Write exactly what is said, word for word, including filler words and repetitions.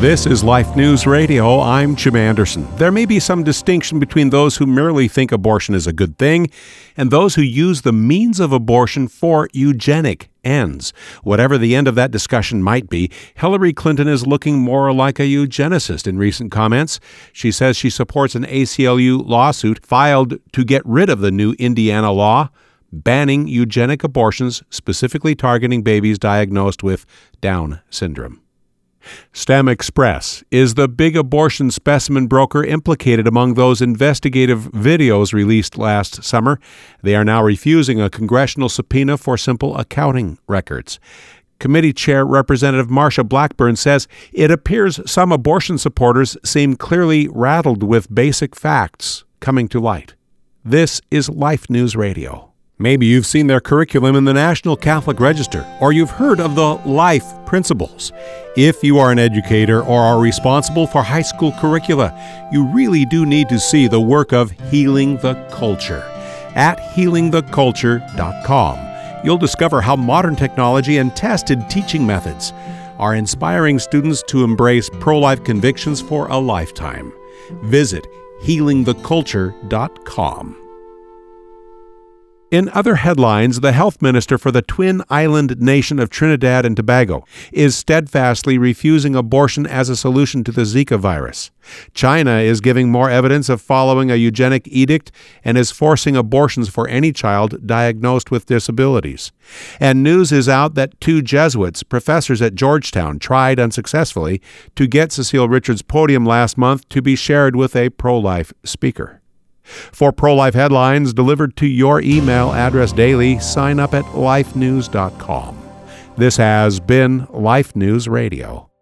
This is Life News Radio. I'm Jim Anderson. There may be some distinction between those who merely think abortion is a good thing and those who use the means of abortion for eugenic ends. Whatever the end of that discussion might be, Hillary Clinton is looking more like a eugenicist in recent comments. She says she supports an A C L U lawsuit filed to get rid of the new Indiana law banning eugenic abortions, specifically targeting babies diagnosed with Down syndrome. STEM Express is the big abortion specimen broker implicated among those investigative videos released last summer. They are now refusing a congressional subpoena for simple accounting records. Committee Chair Representative Marsha Blackburn says it appears some abortion supporters seem clearly rattled with basic facts coming to light. This is Life News Radio. Maybe you've seen their curriculum in the National Catholic Register, or you've heard of the LIFE principles. If you are an educator or are responsible for high school curricula, you really do need to see the work of Healing the Culture. At healing the culture dot com, you'll discover how modern technology and tested teaching methods are inspiring students to embrace pro-life convictions for a lifetime. Visit healing the culture dot com. In other headlines, the health minister for the twin island nation of Trinidad and Tobago is steadfastly refusing abortion as a solution to the Zika virus. China is giving more evidence of following a eugenic edict and is forcing abortions for any child diagnosed with disabilities. And news is out that two Jesuits, professors at Georgetown, tried unsuccessfully to get Cecile Richards' podium last month to be shared with a pro-life speaker. For pro-life headlines delivered to your email address daily, sign up at life news dot com. This has been Life News Radio.